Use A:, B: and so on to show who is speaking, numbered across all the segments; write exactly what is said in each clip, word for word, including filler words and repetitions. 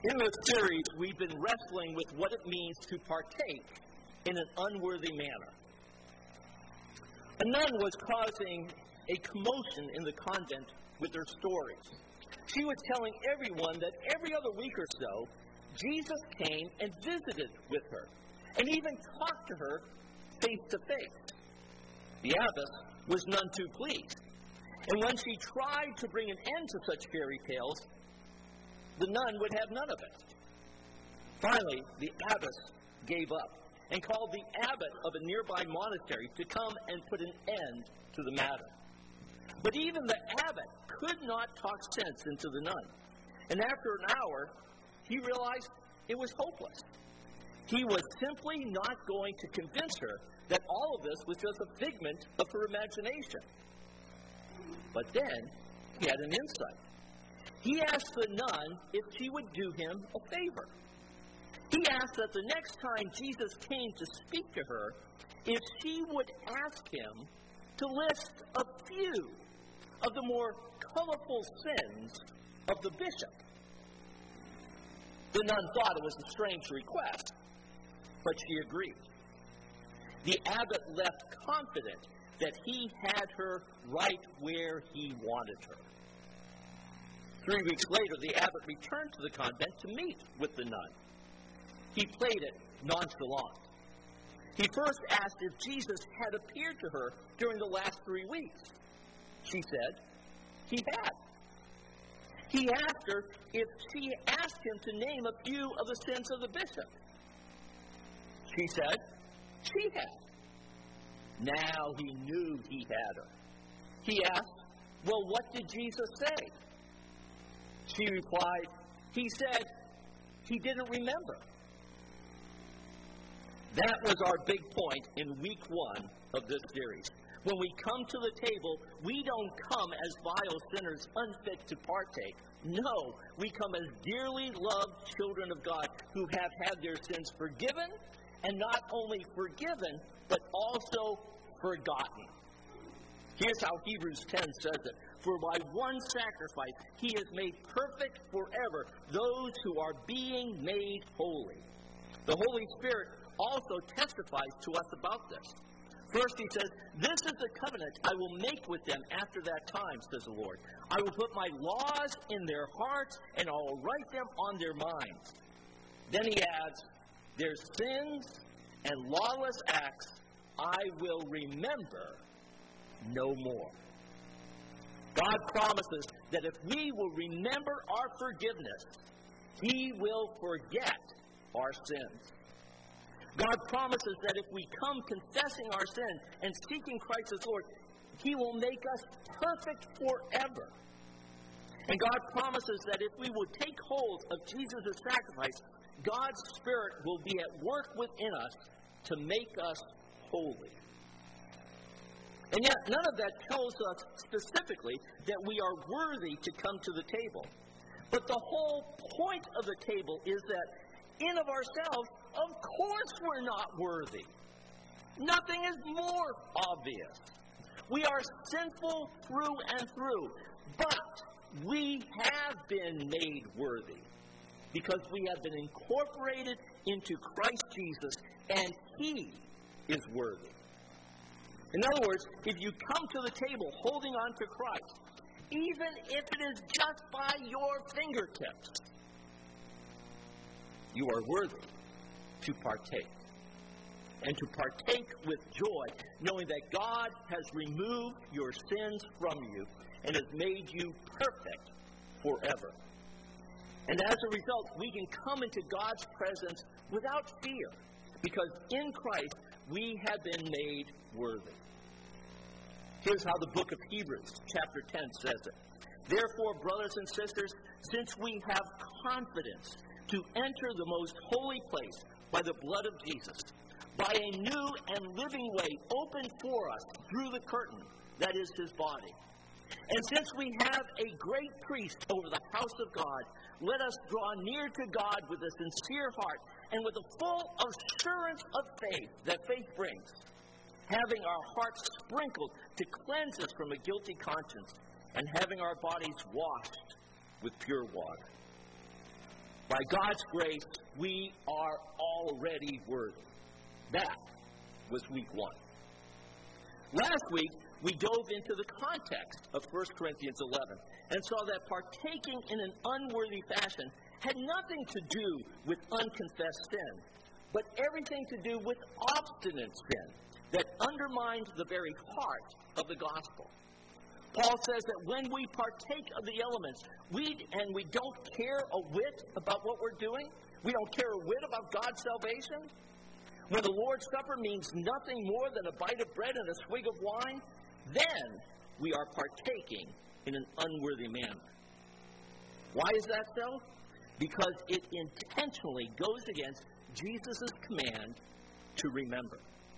A: In this series, we've been wrestling with what it means to partake in an unworthy manner. A nun was causing a commotion in the convent with her stories. She was telling everyone that every other week or so, Jesus came and visited with her, and even talked to her face to face. The abbess was none too pleased, and when she tried to bring an end to such fairy tales, the nun would have none of it. Finally, the abbess gave up and called the abbot of a nearby monastery to come and put an end to the matter. But even the abbot could not talk sense into the nun, and after an hour, he realized it was hopeless. He was simply not going to convince her that all of this was just a figment of her imagination. But then, he had an insight. He asked the nun if she would do him a favor. He asked that the next time Jesus came to speak to her, if she would ask him to list a few of the more colorful sins of the bishop. The nun thought it was a strange request, but she agreed. The abbot left confident that he had her right where he wanted her. Three weeks later, the abbot returned to the convent to meet with the nun. He played it nonchalant. He first asked if Jesus had appeared to her during the last three weeks. She said he had. He asked her if she asked him to name a few of the sins of the bishop. She said she had. Now he knew he had her. He asked, well, what did Jesus say? She replied, he said he didn't remember. That was our big point in week one of this series. When we come to the table, we don't come as vile sinners unfit to partake. No, we come as dearly loved children of God who have had their sins forgiven, and not only forgiven, but also forgotten. Here's how Hebrews ten says it. For by one sacrifice he has made perfect forever those who are being made holy. The Holy Spirit also testifies to us about this. First he says, this is the covenant I will make with them after that time, says the Lord. I will put my laws in their hearts, and I will write them on their minds. Then he adds, their sins and lawless acts I will remember no more. God promises that if we will remember our forgiveness, he will forget our sins. God promises that if we come confessing our sin and seeking Christ as Lord, he will make us perfect forever. And God promises that if we will take hold of Jesus' sacrifice, God's Spirit will be at work within us to make us holy. And yet, none of that tells us specifically that we are worthy to come to the table. But the whole point of the table is that in of ourselves, of course we're not worthy. Nothing is more obvious. We are sinful through and through, but we have been made worthy because we have been incorporated into Christ Jesus, and he is worthy. In other words, if you come to the table holding on to Christ, even if it is just by your fingertips, you are worthy to partake. And to partake with joy, knowing that God has removed your sins from you and has made you perfect forever. And as a result, we can come into God's presence without fear, because in Christ we have been made worthy. Here's how the book of Hebrews, chapter ten, says it. Therefore, brothers and sisters, since we have confidence to enter the most holy place by the blood of Jesus, by a new and living way opened for us through the curtain, that is his body. And since we have a great priest over the house of God, let us draw near to God with a sincere heart and with the full assurance of faith that faith brings, having our hearts sprinkled to cleanse us from a guilty conscience, and having our bodies washed with pure water. By God's grace, we are already worthy. That was week one. Last week, we dove into the context of First Corinthians eleven and saw that partaking in an unworthy fashion had nothing to do with unconfessed sin, but everything to do with obstinate sin that undermines the very heart of the gospel. Paul says that when we partake of the elements, we and we don't care a whit about what we're doing, we don't care a whit about God's salvation. When the Lord's Supper means nothing more than a bite of bread and a swig of wine, then we are partaking in an unworthy manner. Why is that so? Because it intentionally goes against Jesus' command to remember.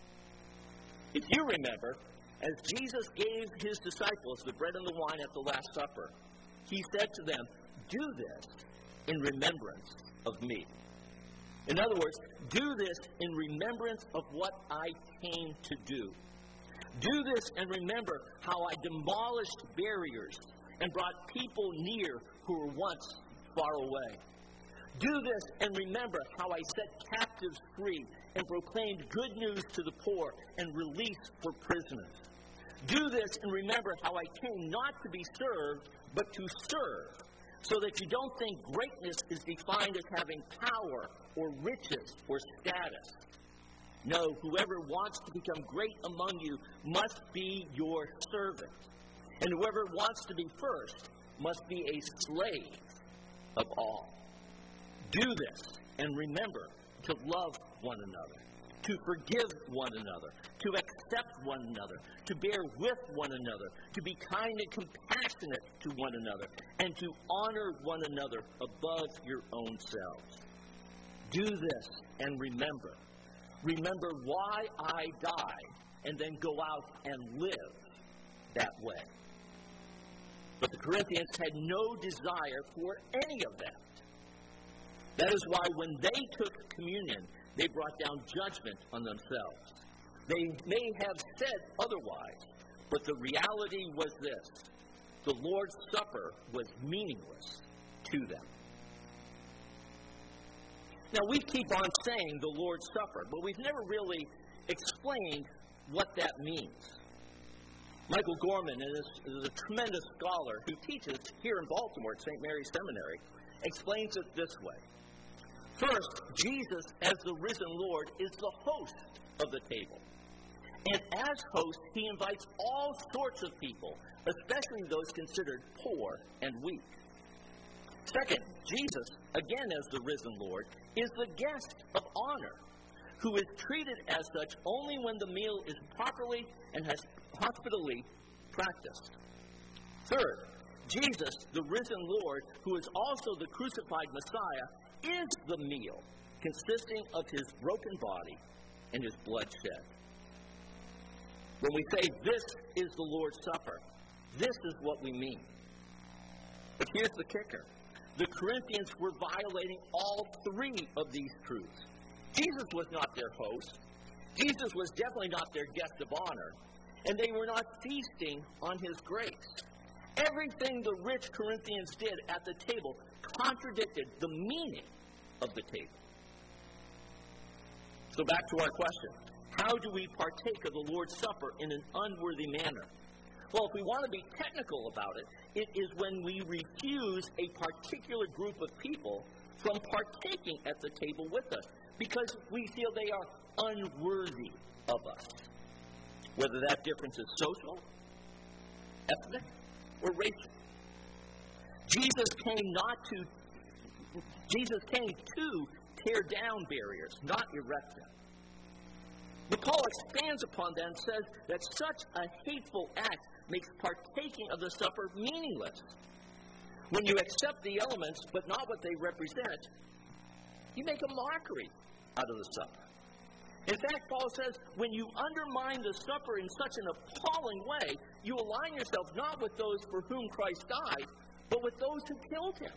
A: If you remember, as Jesus gave his disciples the bread and the wine at the Last Supper, he said to them, "Do this in remembrance of me." In other words, do this in remembrance of what I came to do. Do this and remember how I demolished barriers and brought people near who were once far away. Do this and remember how I set captives free and proclaimed good news to the poor and release for prisoners. Do this and remember how I came not to be served, but to serve, so that you don't think greatness is defined as having power or riches or status. No, whoever wants to become great among you must be your servant. And whoever wants to be first must be a slave of all. Do this and remember to love one another, to forgive one another, to accept one another, to bear with one another, to be kind and compassionate to one another, and to honor one another above your own selves. Do this and remember. Remember why I died, and then go out and live that way. But the Corinthians had no desire for any of that. That is why when they took communion, they brought down judgment on themselves. They may have said otherwise, but the reality was this: the Lord's Supper was meaningless to them. Now, we keep on saying the Lord's Supper, but we've never really explained what that means. Michael Gorman is, is a tremendous scholar who teaches here in Baltimore at Saint Mary's Seminary, explains it this way. First, Jesus, as the risen Lord, is the host of the table. And as host, he invites all sorts of people, especially those considered poor and weak. Second, Jesus, again as the risen Lord, is the guest of honor, who is treated as such only when the meal is properly and has hospitably practiced. Third, Jesus, the risen Lord, who is also the crucified Messiah, is the meal, consisting of his broken body and his blood shed. When we say this is the Lord's Supper, this is what we mean. But here's the kicker. The Corinthians were violating all three of these truths. Jesus was not their host. Jesus was definitely not their guest of honor. And they were not feasting on his grace. Everything the rich Corinthians did at the table contradicted the meaning of the table. So back to our question. How do we partake of the Lord's Supper in an unworthy manner? Well, if we want to be technical about it, it is when we refuse a particular group of people from partaking at the table with us because we feel they are unworthy of us. Whether that difference is social, ethnic, or racial. Jesus came not to Jesus came to tear down barriers, not erect them. But Paul expands upon that and says that such a hateful act makes partaking of the supper meaningless. When you accept the elements, but not what they represent, you make a mockery out of the supper. In fact, Paul says, when you undermine the supper in such an appalling way, you align yourself not with those for whom Christ died, but with those who killed him.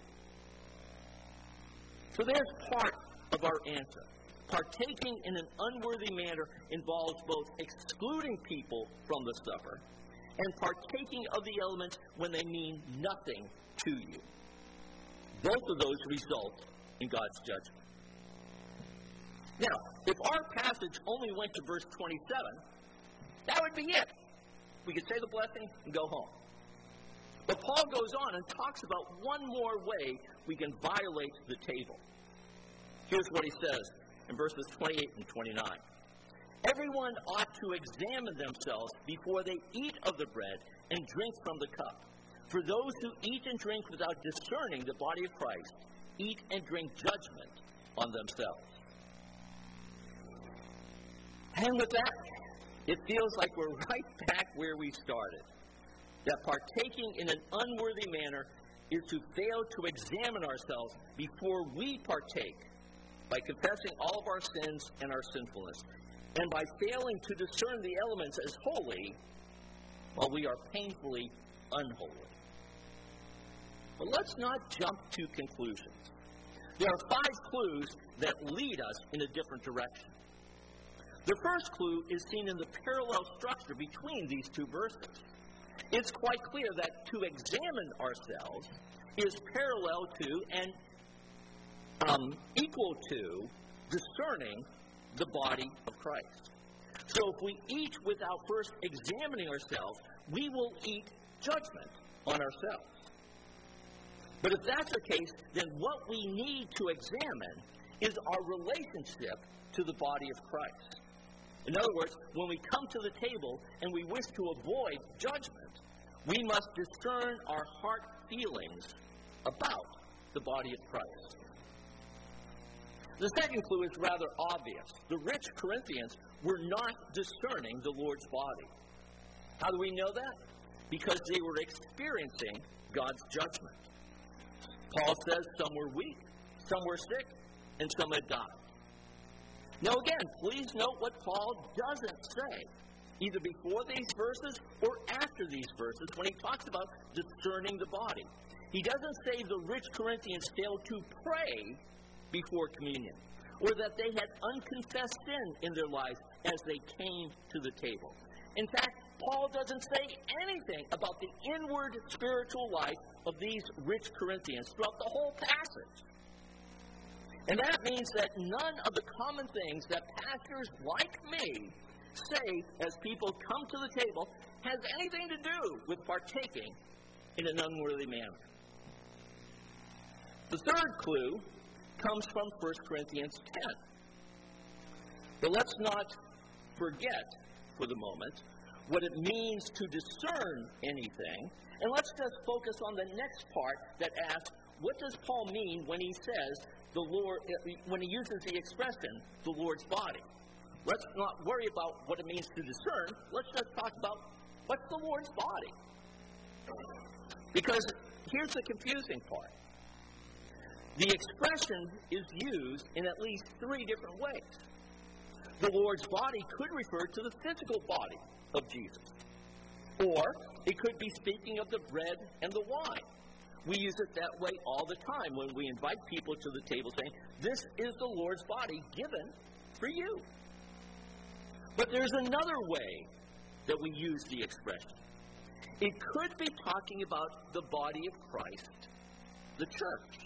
A: So there's part of our answer. Partaking in an unworthy manner involves both excluding people from the supper and partaking of the elements when they mean nothing to you. Both of those result in God's judgment. Now, if our passage only went to verse twenty-seven, that would be it. We could say the blessing and go home. But Paul goes on and talks about one more way we can violate the table. Here's what he says in verses twenty-eight and twenty-nine. Everyone ought to examine themselves before they eat of the bread and drink from the cup. For those who eat and drink without discerning the body of Christ eat and drink judgment on themselves. And with that, it feels like we're right back where we started. That partaking in an unworthy manner is to fail to examine ourselves before we partake by confessing all of our sins and our sinfulness, and by failing to discern the elements as holy while we are painfully unholy. But let's not jump to conclusions. There are five clues that lead us in a different direction. The first clue is seen in the parallel structure between these two verses. It's quite clear that to examine ourselves is parallel to and um, equal to discerning the body of Christ. So if we eat without first examining ourselves, we will eat judgment on ourselves. But if that's the case, then what we need to examine is our relationship to the body of Christ. In other words, when we come to the table and we wish to avoid judgment, we must discern our heart feelings about the body of Christ. The second clue is rather obvious. The rich Corinthians were not discerning the Lord's body. How do we know that? Because they were experiencing God's judgment. Paul says some were weak, some were sick, and some had died. Now again, please note what Paul doesn't say, either before these verses or after these verses, when he talks about discerning the body. He doesn't say the rich Corinthians failed to pray before communion, or that they had unconfessed sin in their lives as they came to the table. In fact, Paul doesn't say anything about the inward spiritual life of these rich Corinthians throughout the whole passage. And that means that none of the common things that pastors like me say as people come to the table has anything to do with partaking in an unworthy manner. The third clue comes from First Corinthians ten. But let's not forget for the moment what it means to discern anything, and let's just focus on the next part that asks, what does Paul mean when he says the Lord, when he uses the expression, the Lord's body? Let's not worry about what it means to discern. Let's just talk about what's the Lord's body. Because here's the confusing part. The expression is used in at least three different ways. The Lord's body could refer to the physical body of Jesus. Or it could be speaking of the bread and the wine. We use it that way all the time when we invite people to the table saying, this is the Lord's body given for you. But there's another way that we use the expression. It could be talking about the body of Christ, the church.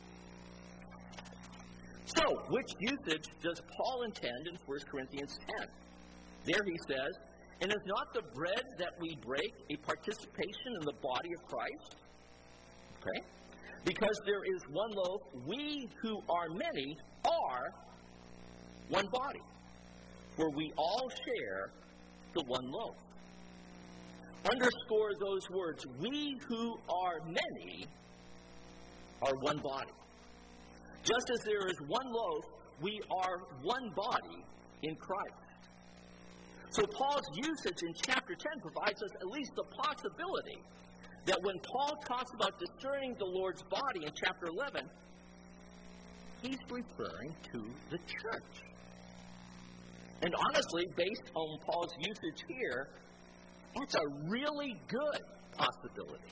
A: So, which usage does Paul intend in First Corinthians ten? There he says, and is not the bread that we break a participation in the body of Christ? Okay? Because there is one loaf, we who are many are one body, for we all share the one loaf. Underscore those words, we who are many are one body. Just as there is one loaf, we are one body in Christ. So Paul's usage in chapter ten provides us at least the possibility that when Paul talks about discerning the Lord's body in chapter eleven, he's referring to the church. And honestly, based on Paul's usage here, that's a really good possibility.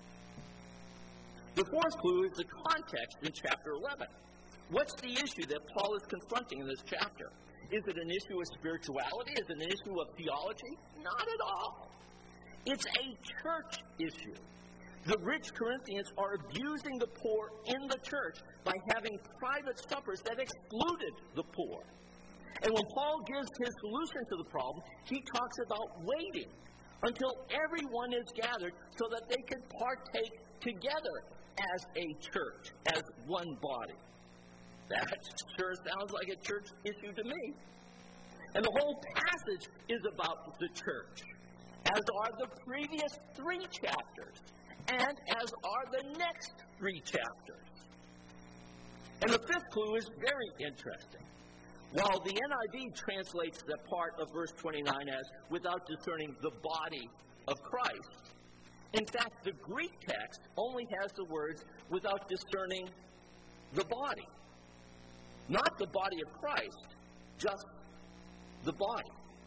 A: The fourth clue is the context in chapter eleven. What's the issue that Paul is confronting in this chapter? Is it an issue of spirituality? Is it an issue of theology? Not at all. It's a church issue. The rich Corinthians are abusing the poor in the church by having private suppers that excluded the poor. And when Paul gives his solution to the problem, he talks about waiting until everyone is gathered so that they can partake together as a church, as one body. That sure sounds like a church issue to me. And the whole passage is about the church, as are the previous three chapters, and as are the next three chapters. And the fifth clue is very interesting. While the N I V translates that part of verse twenty-nine as without discerning the body of Christ, in fact, the Greek text only has the words without discerning the body. Not the body of Christ, just the body.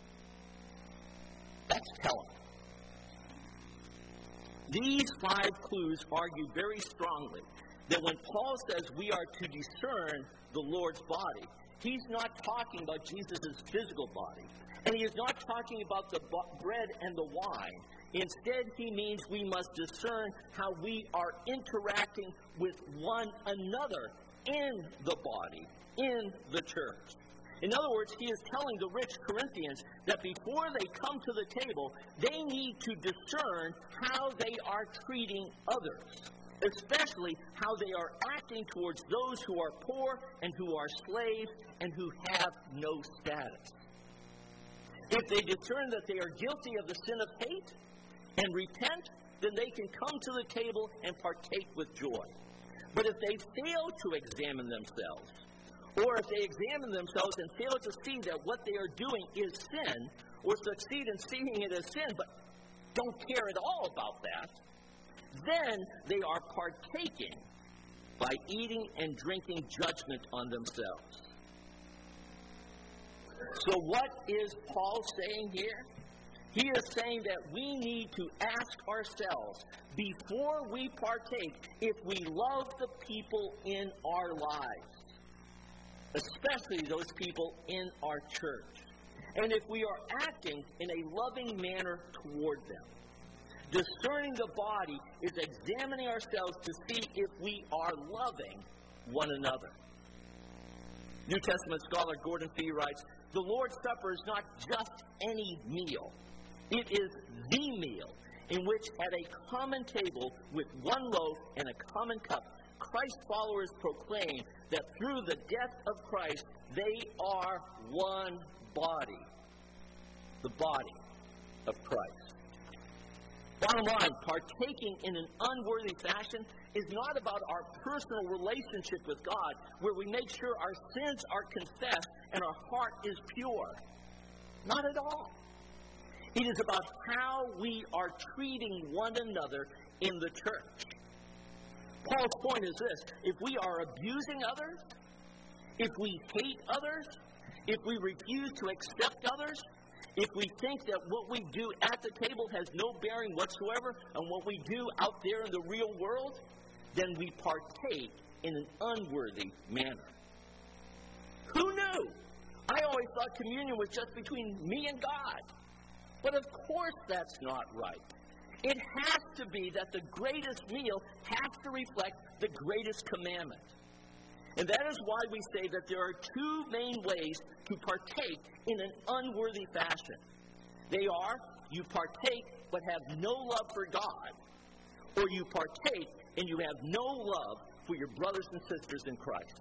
A: That's telling. These five clues argue very strongly that when Paul says we are to discern the Lord's body, he's not talking about Jesus' physical body, and he is not talking about the bread and the wine. Instead, he means we must discern how we are interacting with one another in the body, in the church. In other words, he is telling the rich Corinthians that before they come to the table, they need to discern how they are treating others, especially how they are acting towards those who are poor and who are slaves and who have no status. If they discern that they are guilty of the sin of hate and repent, then they can come to the table and partake with joy. But if they fail to examine themselves, or if they examine themselves and fail to see that what they are doing is sin, or succeed in seeing it as sin, but don't care at all about that, then they are partaking by eating and drinking judgment on themselves. So what is Paul saying here? He is saying that we need to ask ourselves, before we partake, if we love the people in our lives, especially those people in our church, and if we are acting in a loving manner toward them. Discerning the body is examining ourselves to see if we are loving one another. New Testament scholar Gordon Fee writes, the Lord's Supper is not just any meal. It is the meal in which at a common table with one loaf and a common cup, Christ followers proclaim that through the death of Christ, they are one body. The body of Christ. Bottom line, partaking in an unworthy fashion is not about our personal relationship with God, where we make sure our sins are confessed and our heart is pure. Not at all. It is about how we are treating one another in the church. Paul's point is this: if we are abusing others, if we hate others, if we refuse to accept others, if we think that what we do at the table has no bearing whatsoever on what we do out there in the real world, then we partake in an unworthy manner. Who knew? I always thought communion was just between me and God. But of course that's not right. It has to be that the greatest meal has to reflect the greatest commandment. And that is why we say that there are two main ways to partake in an unworthy fashion. They are, you partake but have no love for God, or you partake and you have no love for your brothers and sisters in Christ.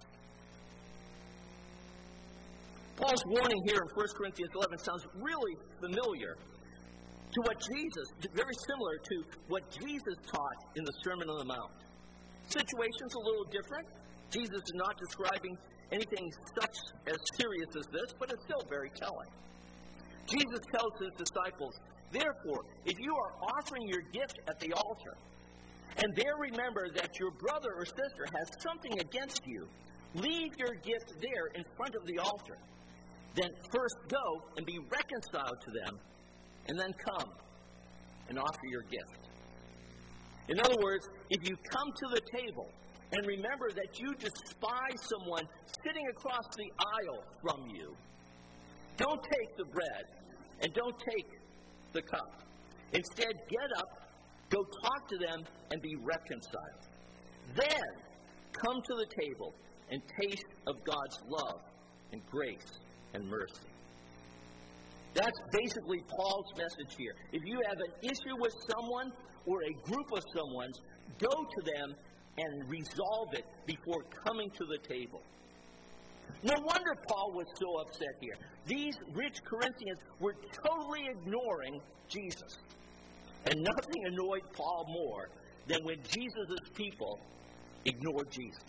A: Paul's warning here in First Corinthians eleven sounds really familiar to what Jesus, very similar to what Jesus taught in the Sermon on the Mount. Situation's a little different. Jesus is not describing anything such as serious as this, but it's still very telling. Jesus tells his disciples, therefore, if you are offering your gift at the altar, and there remember that your brother or sister has something against you, leave your gift there in front of the altar. Then first go and be reconciled to them, and then come and offer your gift. In other words, if you come to the table and remember that you despise someone sitting across the aisle from you, don't take the bread and don't take the cup. Instead, get up Go talk to them and be reconciled. Then come to the table and taste of God's love and grace and mercy. That's basically Paul's message here. If you have an issue with someone or a group of someone's, go to them and resolve it before coming to the table. No wonder Paul was so upset here. These rich Corinthians were totally ignoring Jesus. And nothing annoyed Paul more than when Jesus' people ignored Jesus.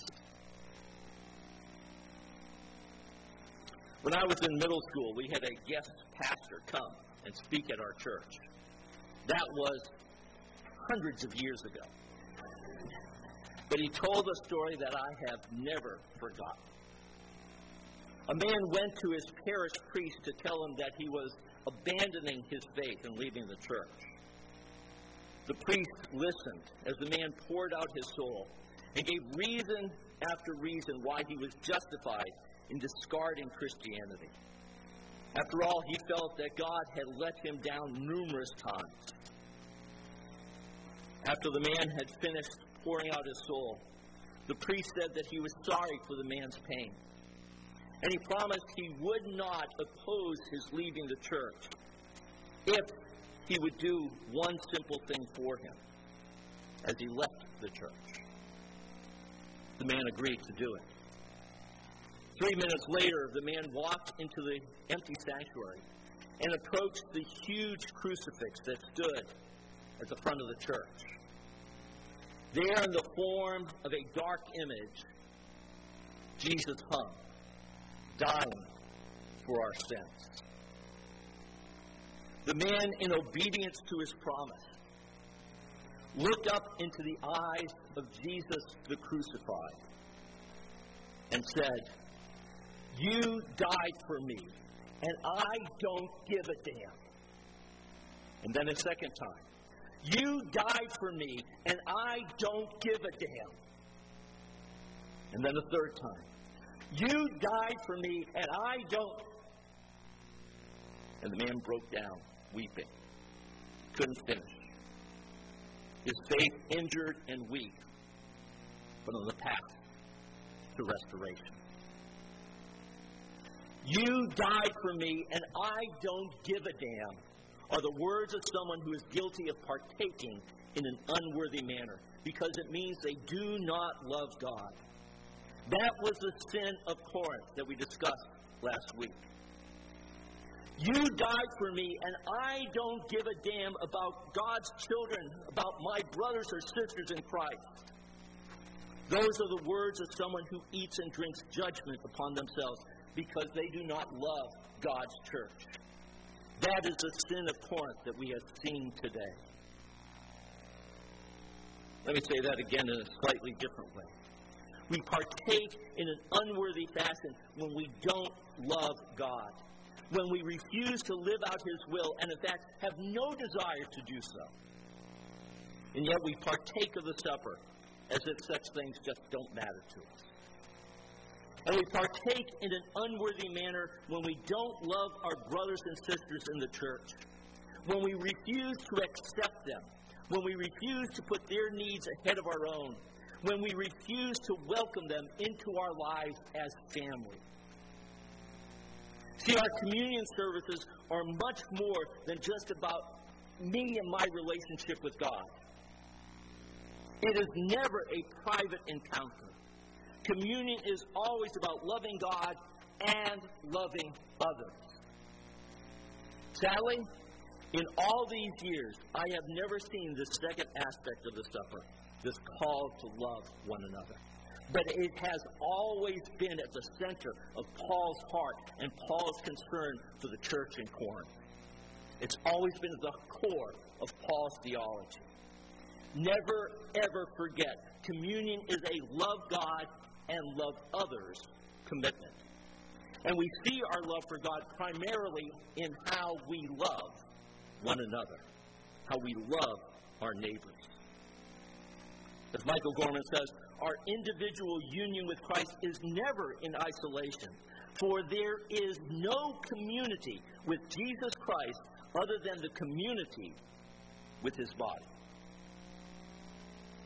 A: When I was in middle school, we had a guest pastor come and speak at our church. That was hundreds of years ago. But he told a story that I have never forgotten. A man went to his parish priest to tell him that he was abandoning his faith and leaving the church. The priest listened as the man poured out his soul and gave reason after reason why he was justified in discarding Christianity. After all, he felt that God had let him down numerous times. After the man had finished pouring out his soul, the priest said that he was sorry for the man's pain. And he promised he would not oppose his leaving the church if he would do one simple thing for him as he left the church. The man agreed to do it. Three minutes later, the man walked into the empty sanctuary and approached the huge crucifix that stood at the front of the church. There, in the form of a dark image, Jesus hung, dying for our sins. The man, in obedience to his promise, looked up into the eyes of Jesus the crucified and said, "You died for me, and I don't give a damn." And then a second time, "You died for me, and I don't give a damn." And then a third time, "You died for me, and I don't..." And the man broke down, weeping. Couldn't finish. His faith injured and weak, but on the path to restoration. "You died for me, and I don't give a damn," are the words of someone who is guilty of partaking in an unworthy manner, because it means they do not love God. That was the sin of Corinth that we discussed last week. "You died for me, and I don't give a damn about God's children, about my brothers or sisters in Christ." Those are the words of someone who eats and drinks judgment upon themselves because they do not love God's church. That is the sin of Corinth that we have seen today. Let me say that again in a slightly different way. We partake in an unworthy fashion when we don't love God, when we refuse to live out His will and, in fact, have no desire to do so. And yet we partake of the supper as if such things just don't matter to us. And we partake in an unworthy manner when we don't love our brothers and sisters in the church, when we refuse to accept them, when we refuse to put their needs ahead of our own, when we refuse to welcome them into our lives as family. See, our communion services are much more than just about me and my relationship with God. It is never a private encounter. Communion is always about loving God and loving others. Sadly, in all these years, I have never seen this second aspect of the supper, this call to love one another. But it has always been at the center of Paul's heart and Paul's concern for the church in Corinth. It's always been at the core of Paul's theology. Never, ever forget, communion is a love God and love others commitment. And we see our love for God primarily in how we love one another, how we love our neighbors. As Michael Gorman says, our individual union with Christ is never in isolation, for there is no community with Jesus Christ other than the community with His body.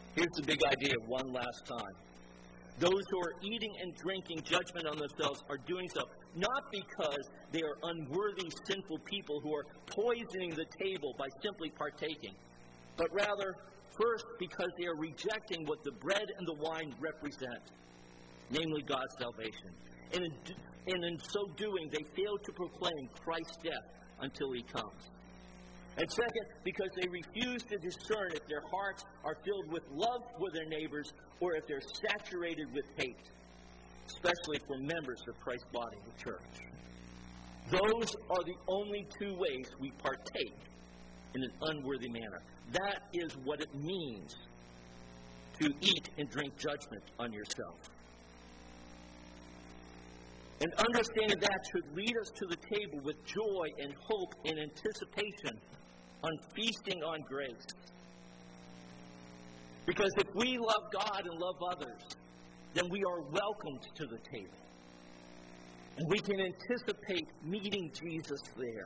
A: Here's the big idea one last time. Those who are eating and drinking judgment on themselves are doing so not because they are unworthy, sinful people who are poisoning the table by simply partaking, but rather, first, because they are rejecting what the bread and the wine represent, namely God's salvation. And in, and in so doing, they fail to proclaim Christ's death until he comes. And second, because they refuse to discern if their hearts are filled with love for their neighbors or if they're saturated with hate, especially for members of Christ's body, the church. Those are the only two ways we partake in an unworthy manner. That is what it means to eat and drink judgment on yourself. And understanding that should lead us to the table with joy and hope and anticipation on feasting on grace. Because if we love God and love others, then we are welcomed to the table. And we can anticipate meeting Jesus there.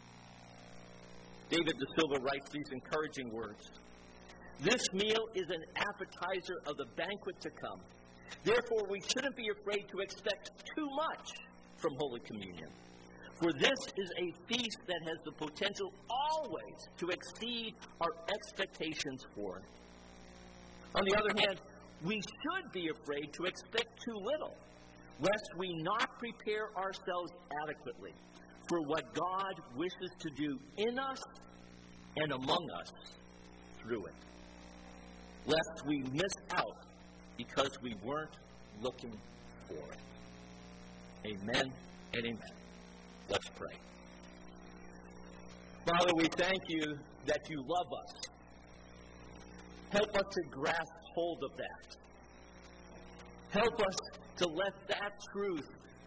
A: David De Silva writes these encouraging words. This meal is an appetizer of the banquet to come. Therefore, we shouldn't be afraid to expect too much from Holy Communion. For this is a feast that has the potential always to exceed our expectations for it. On the other hand, we should be afraid to expect too little, lest we not prepare ourselves adequately for what God wishes to do in us and among us through it. Lest we miss out because we weren't looking for it. Amen and amen. Let's pray. Father, we thank you that you love us. Help us to grasp hold of that. Help us to let that truth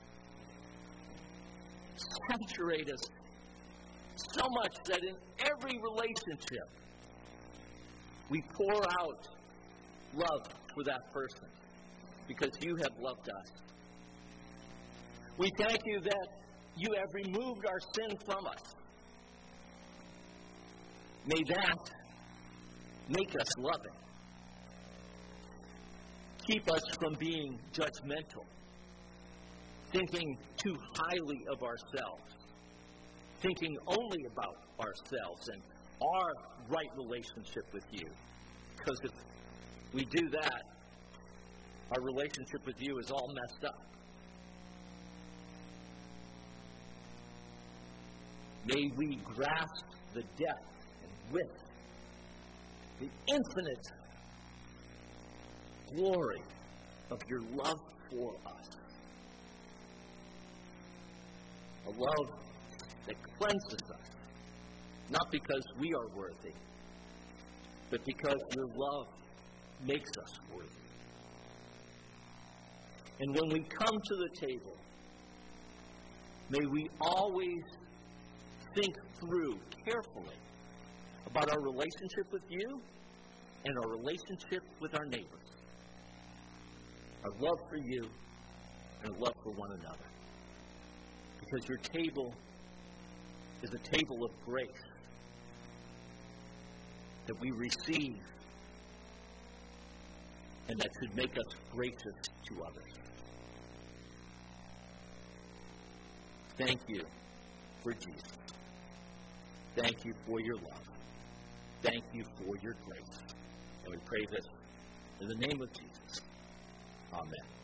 A: saturate us so much that in every relationship we pour out love for that person because you have loved us. We thank you that you have removed our sin from us. May that make us loving. Keep us from being judgmental, thinking too highly of ourselves, thinking only about ourselves and our right relationship with you. Because if we do that, our relationship with you is all messed up. May we grasp the depth and width, the infinite glory of your love for us. A love that cleanses us, not because we are worthy, but because your love makes us worthy. And when we come to the table, may we always think through carefully about our relationship with you and our relationship with our neighbors. Our love for you and love for one another. Because your table is a table of grace that we receive and that should make us gracious to others. Thank you for Jesus. Thank you for your love. Thank you for your grace. And we pray this in the name of Jesus. Amen.